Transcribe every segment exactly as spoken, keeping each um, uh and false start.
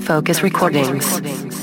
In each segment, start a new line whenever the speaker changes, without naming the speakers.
Focus Recordings.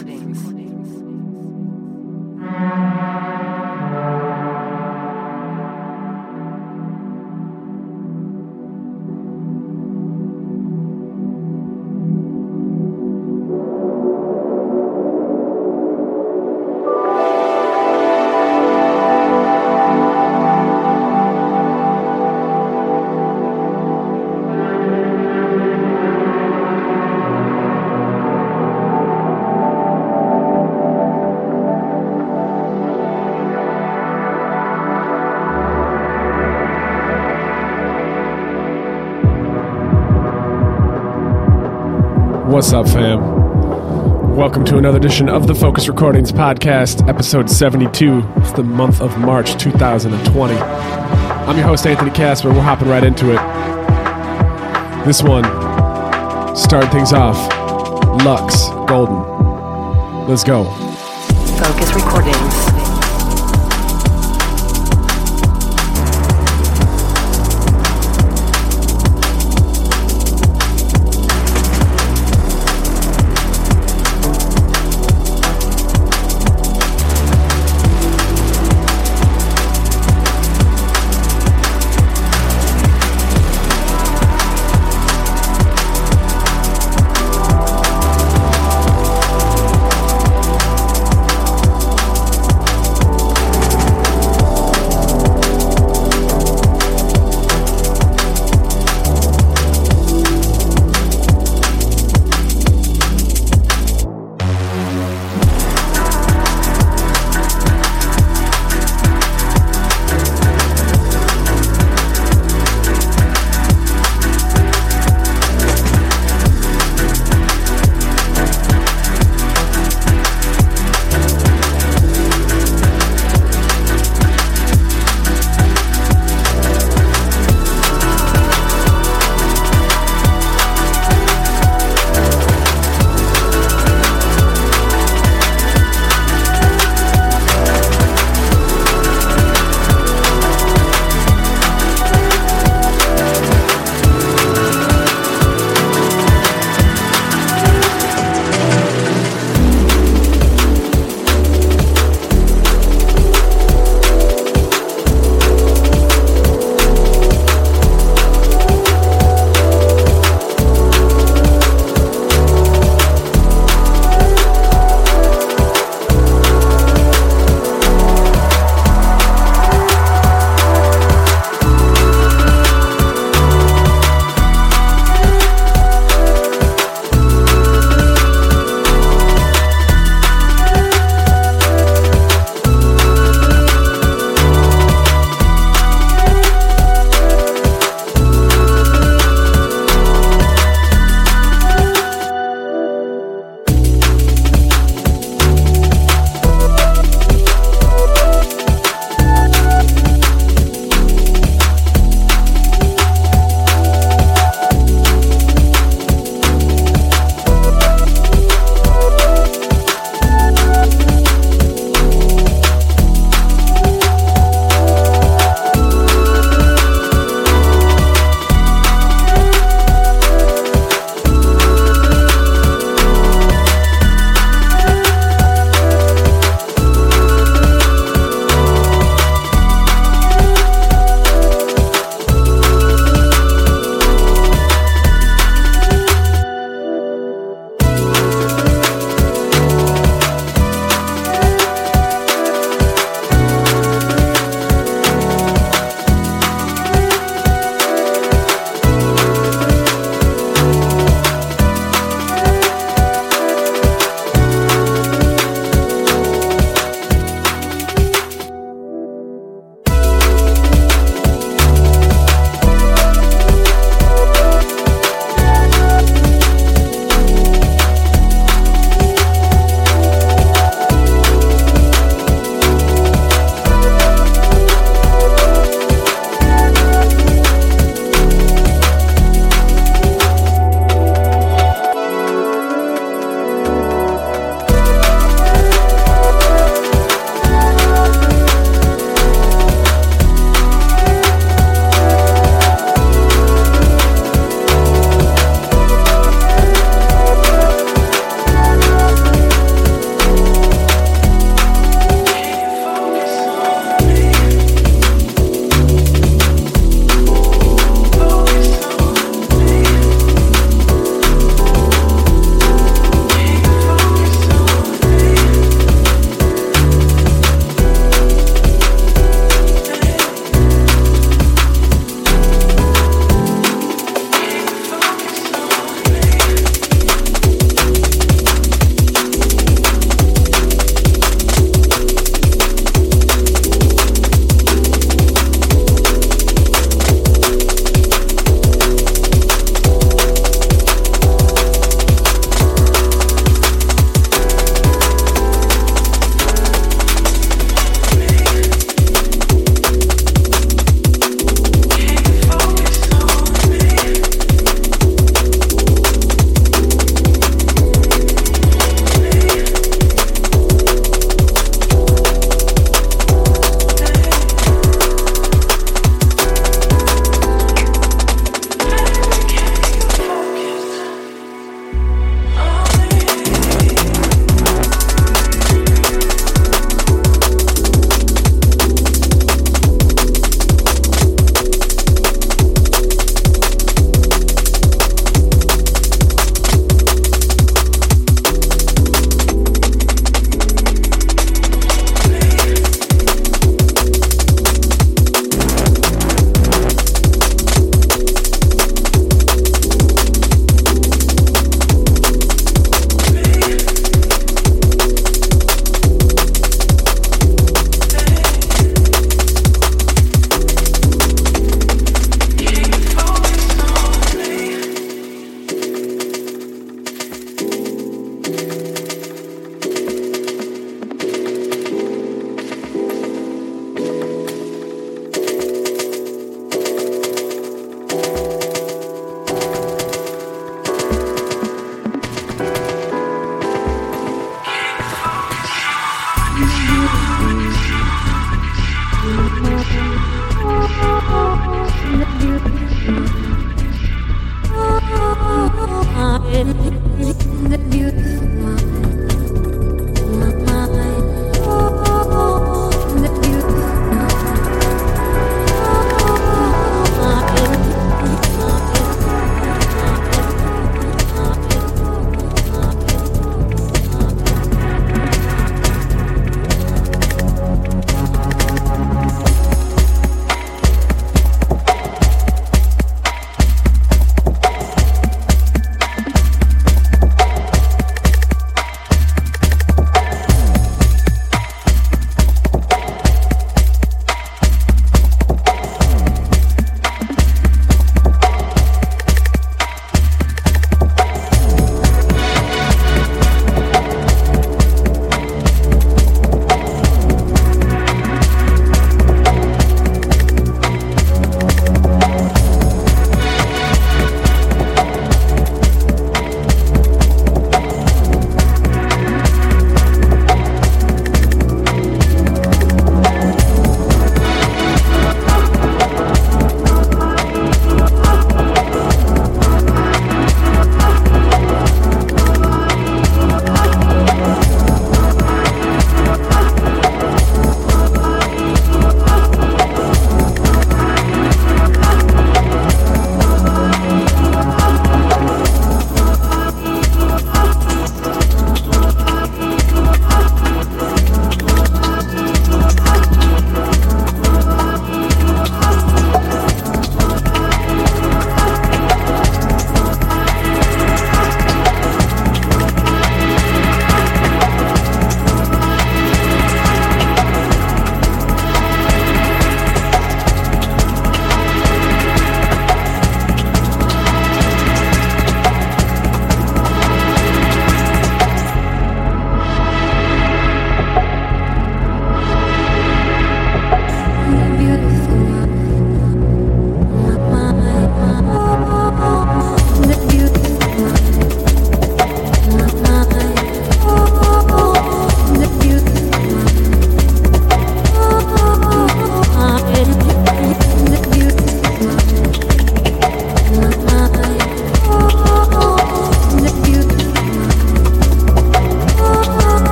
What's up, fam? Welcome to another edition of the Focus Recordings podcast, episode seventy-two. It's the month of March two thousand twenty. I'm your host, Anthony Casper. We're hopping right into it. This one, starting things off, Lux Golden. Let's go.
Focus Recordings.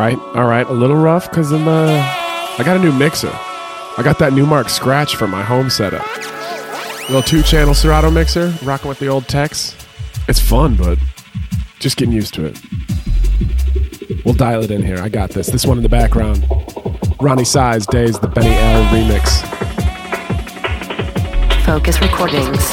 right, all right. A little rough because I'm, uh, I got a new mixer. I got that Newmark Scratch for my home setup. Little two-channel Serato mixer, rocking with the old Tex. It's fun, but just getting used to it. We'll dial it in here. I got this. This one in the background. Ronnie Size, Days, the Benny L remix.
Focus Recordings.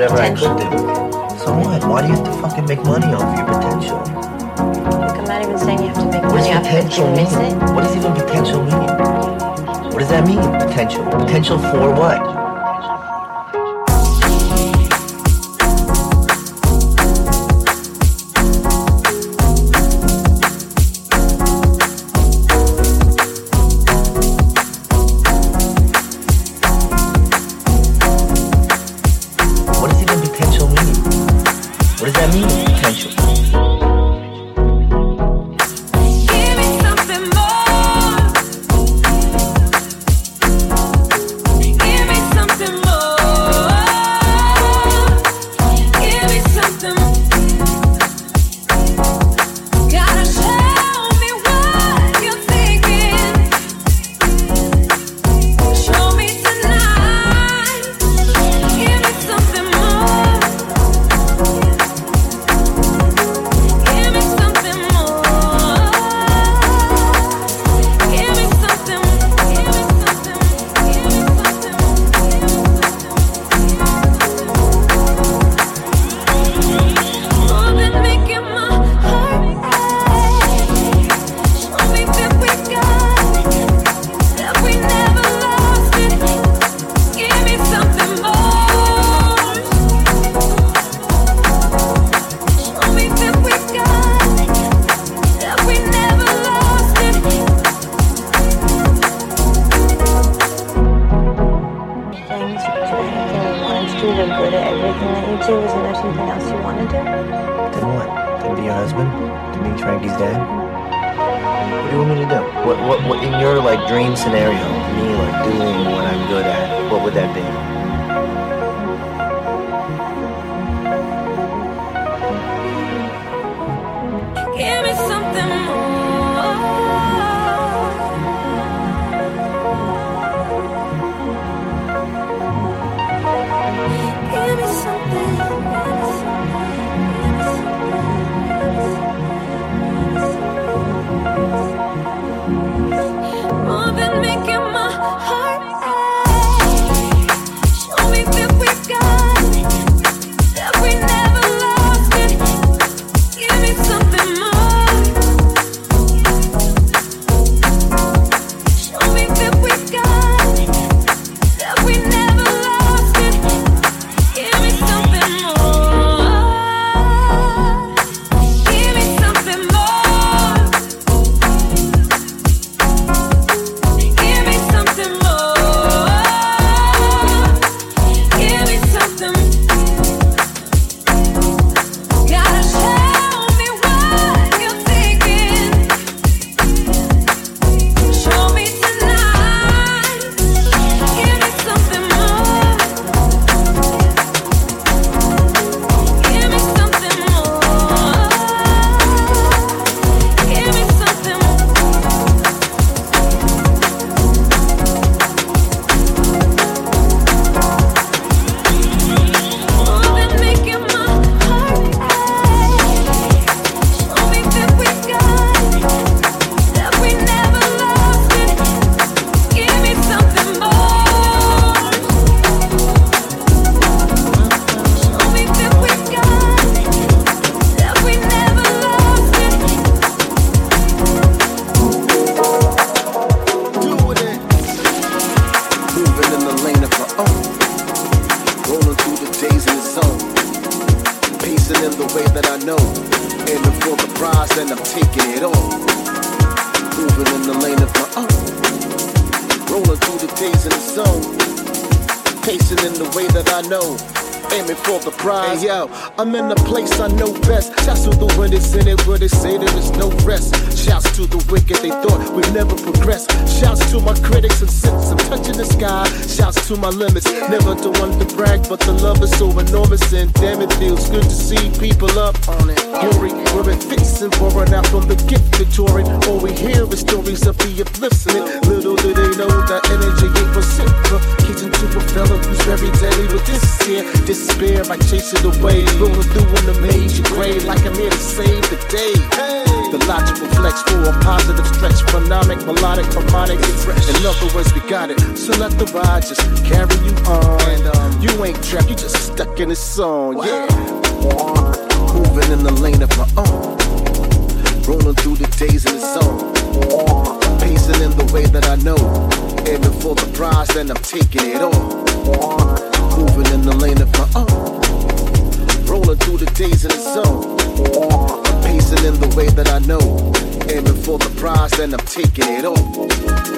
whatever I
potential.
could do. So what? Why do you have to fucking make money off your potential?
Look, I'm not even saying you have to make
What does
money off it.
potential
You miss
mean?
it.
What does even potential mean? What does that mean, potential? Potential for what? What does even potential mean? What does that mean, potential?
Give me something more. Give me something more. Give me something. Gotta show me what you're thinking. Show me tonight. Give me something more. Give me something more. Give me something. Give me something. Give me something. More than making my heart ache. Show me that we got it, that we never lost it. Give me something more. Show me that we got it, that we never lost it.
Things, do anything you wanted to do. You're good at everything that you do. Isn't there something else you want to do?
Then what? Then be your husband? To meet Frankie's dad? What do you want me to do? What, what, what, in your, like, dream scenario, me, like, doing what I'm good at, what would that be?
Give me something more. Give me something. More than making my heart ache. Show me that we got it, that we never lost it. Give me something more. Show me that we got it, that we never lost it. Give me something more. Give me something more. Give me something more. Give me something. Gotta show me what you're thinking. Show me tonight. Give me something more. Give me something more. Give me something. More than making my heart ache. Show me that we got it, that we never lost it. Give me something more. Show me that we got it, that we never lost it.
Doing it. Moving in the lane of my own. Rolling through the days in the zone. Pacing in the way that I know. Aiming for the prize and I'm taking it on. Moving in the lane of my own. Rolling through the days in the zone. Pacing in the way that I know. Aiming for the prize. Hey, yo, I'm in the place I know best. Shouts to the winners in it where they say there is no rest. Shouts to the wicked, they thought we'd never progress. Shouts to my critics and since I'm touching the sky. Shouts to my limits, never to want to brag, but the love is so enormous and damn it feels good to see people up on it. Glory, where it fits and pouring out from the gifted touring. All we hear is stories of the upliftment. Little do they know that energy ain't reciprocating to a fella who's very deadly with this here. despair, I chase it away. Rolling through in the major grade like I'm here to save the day. The logical flex for a positive stretch, phonemic, melodic, harmonic. In other words, we got it. So let the ride just carry you on. And, um, you ain't trapped, you just stuck in this song. Yeah. Moving in the lane of my own. Rolling through the days in the zone. Pacing in the way that I know. Aiming for the prize, then I'm taking it all. Moving in the lane of my own. Rolling through the days in the zone. Pacing in the way that I know. Aiming for the prize, then I'm taking it all.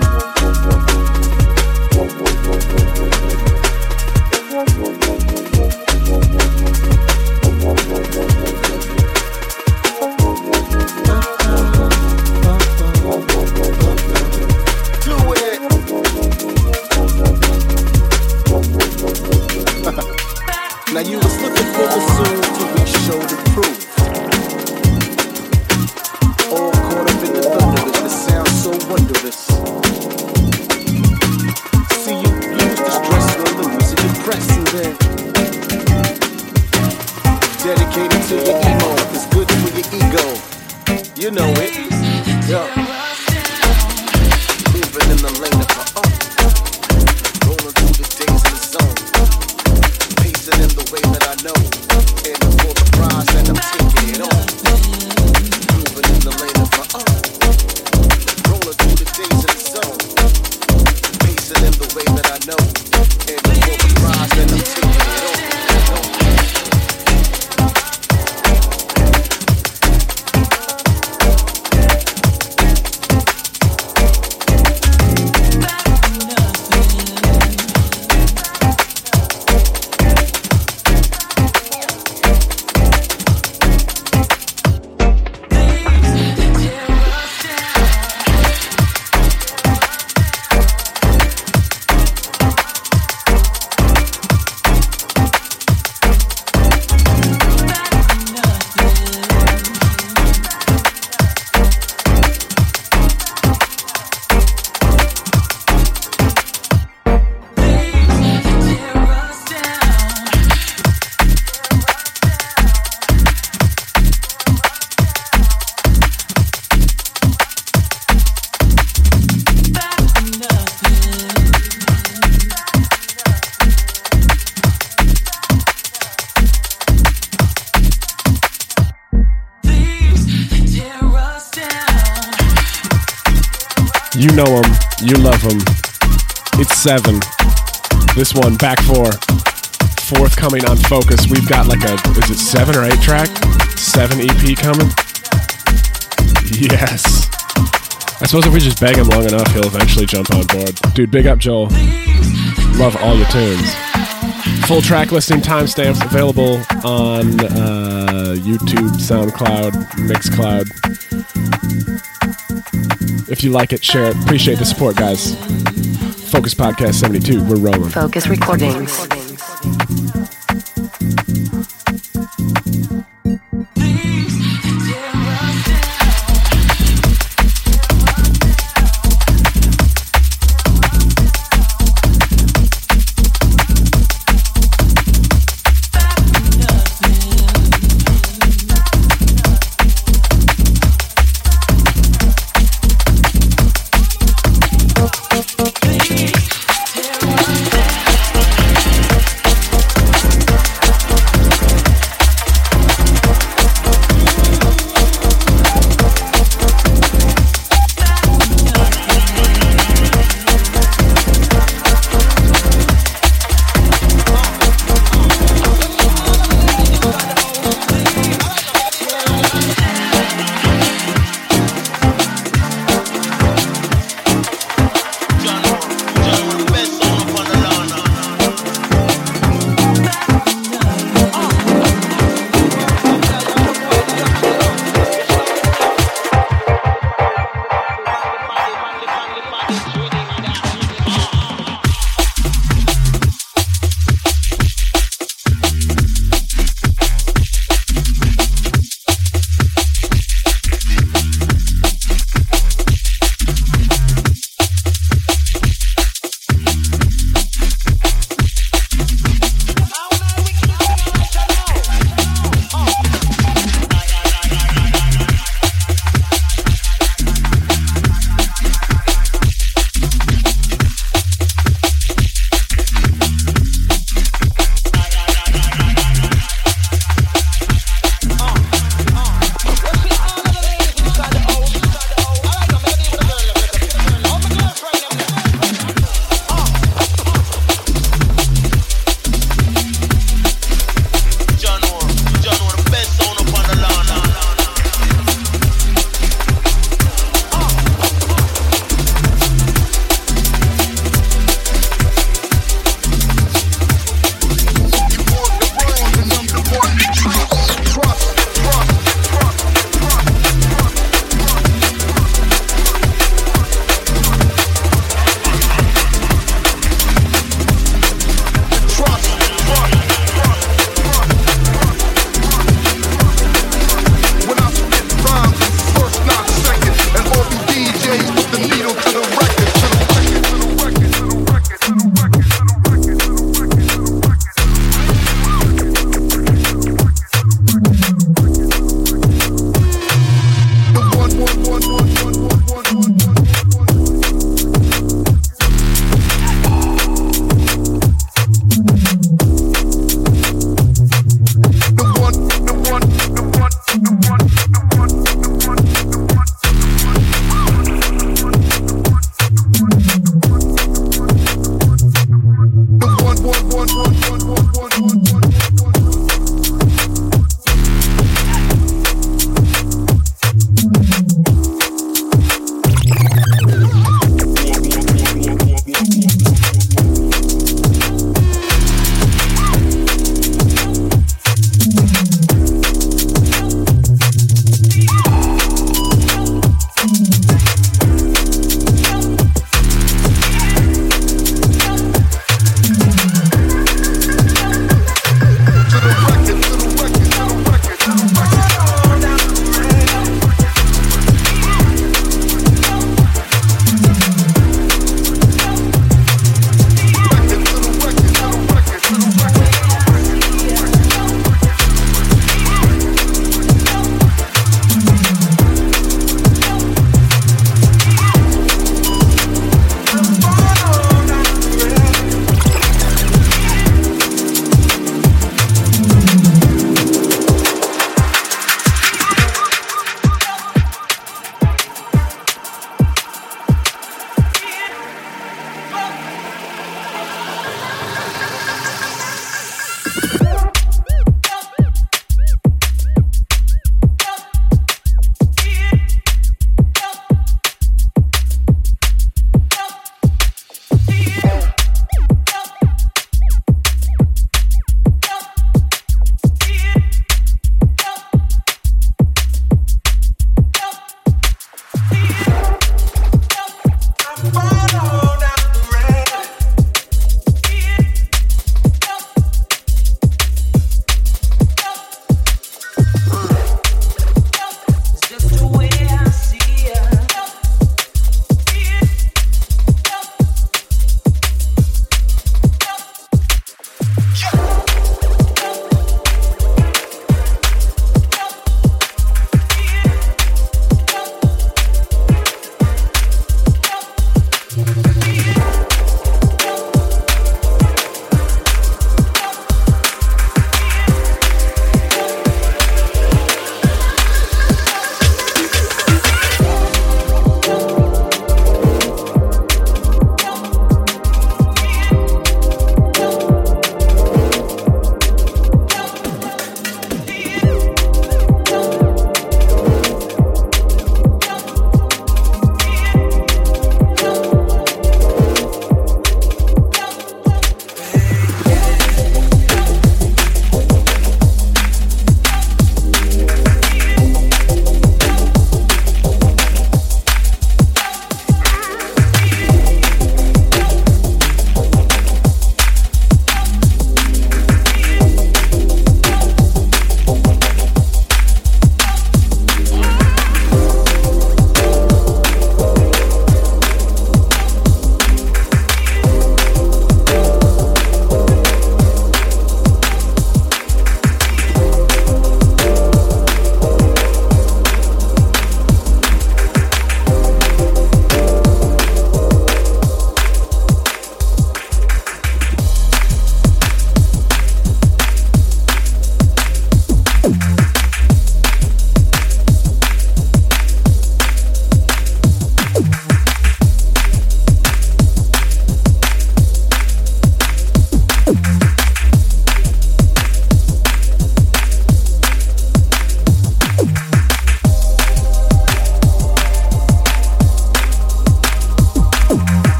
Now you was looking for the soon to reach show to prove. All caught up in the thunderous, the sound so wondrous. See you use the stress when the music impressing then. Dedicated to your emo, it's good for your ego. You know it. Yo. Moving in the lane of my own. Rolling through the days in the zone. In the way that I know, aiming for the prize and I'm taking it on. Moving in the lane of my own, rolling through the days in the zone. Pacing in the way that I know, aiming for the prize and I'm taking it on.
You know them, you love them. It's seven. This one, back four. Forthcoming on Focus. We've got like a, is it seven or eight track? Seven E P coming? Yes. I suppose if we just beg him long enough, he'll eventually jump on board. Dude, big up Joel. Love all your tunes. Full track listing timestamps available on uh, YouTube, SoundCloud, Mixcloud. If you like it, share it. Appreciate the support, guys. Focus Podcast seventy-two. We're rolling.
Focus Recordings.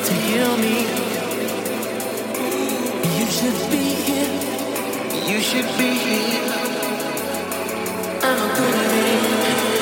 to heal me. You should be here. You should be here. I'm a good man.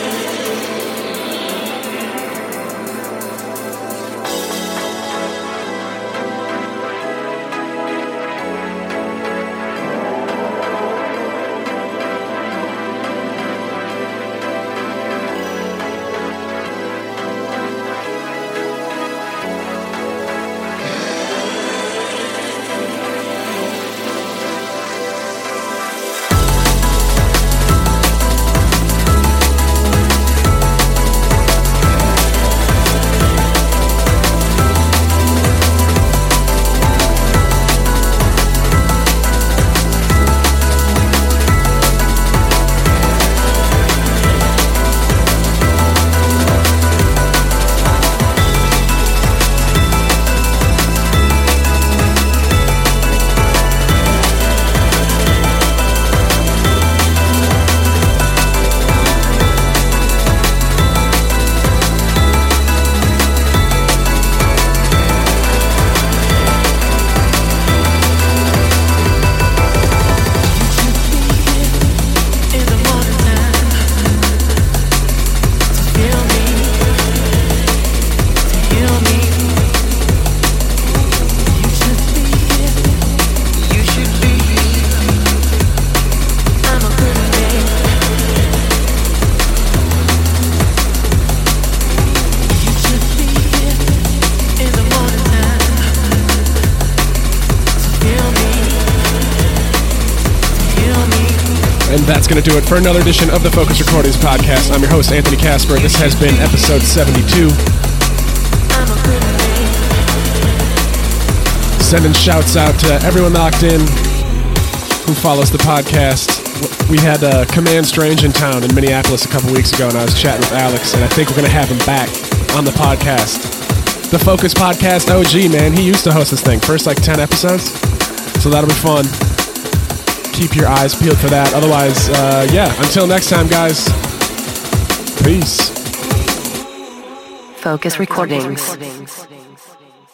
That's going to do it for another edition of the Focus Recordings Podcast. I'm your host, Anthony Casper. This has been episode seventy-two. Sending shouts out to everyone locked in who follows the podcast. We had uh, Command Strange in town in Minneapolis a couple weeks ago, and I was chatting with Alex, and I think we're going to have him back on the podcast. The Focus Podcast O G, man. He used to host this thing. First, like, ten episodes. So that'll be fun. Keep your eyes peeled for that. Otherwise, uh, yeah, until next time, guys. Peace.
Focus Recordings.